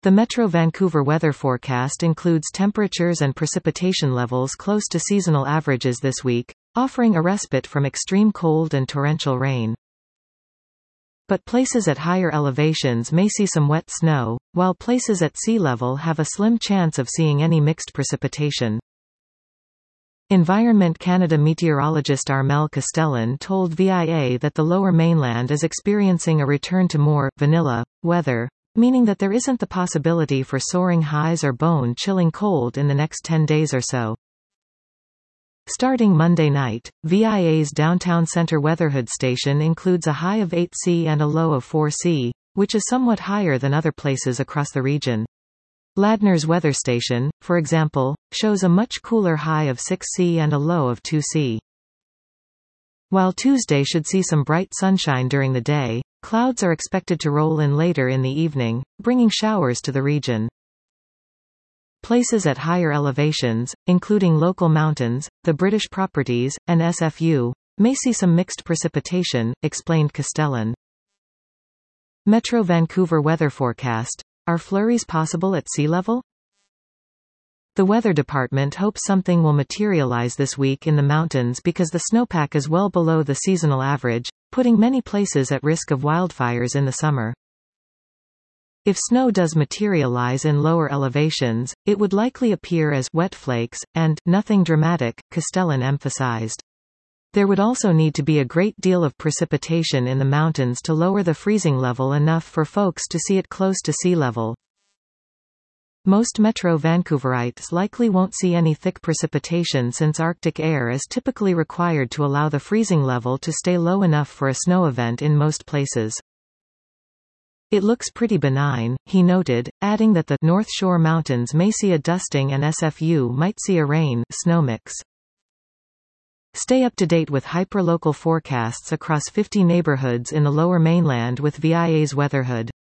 The Metro Vancouver weather forecast includes temperatures and precipitation levels close to seasonal averages this week, offering a respite from extreme cold and torrential rain. But places at higher elevations may see some wet snow, while places at sea level have a slim chance of seeing any mixed precipitation. Environment Canada meteorologist Armel Castellan told VIA that the Lower Mainland is experiencing a return to more vanilla weather, meaning that there isn't the possibility for soaring highs or bone-chilling cold in the next 10 days or so. Starting Monday night, VIA's downtown center weatherhood station includes a high of 8C and a low of 4C, which is somewhat higher than other places across the region. Ladner's weather station, for example, shows a much cooler high of 6C and a low of 2C. While Tuesday should see some bright sunshine during the day, clouds are expected to roll in later in the evening, bringing showers to the region. Places at higher elevations, including local mountains, the British Properties, and SFU, may see some mixed precipitation, explained Castellan. Metro Vancouver weather forecast. Are flurries possible at sea level? The weather department hopes something will materialize this week in the mountains because the snowpack is well below the seasonal average, putting many places at risk of wildfires in the summer. If snow does materialize in lower elevations, it would likely appear as wet flakes, and nothing dramatic, Castellan emphasized. There would also need to be a great deal of precipitation in the mountains to lower the freezing level enough for folks to see it close to sea level. Most Metro Vancouverites likely won't see any thick precipitation since Arctic air is typically required to allow the freezing level to stay low enough for a snow event in most places. It looks pretty benign, he noted, adding that the North Shore Mountains may see a dusting and SFU might see a rain-snow mix. Stay up to date with hyperlocal forecasts across 50 neighborhoods in the Lower Mainland with VIA's Weatherhood.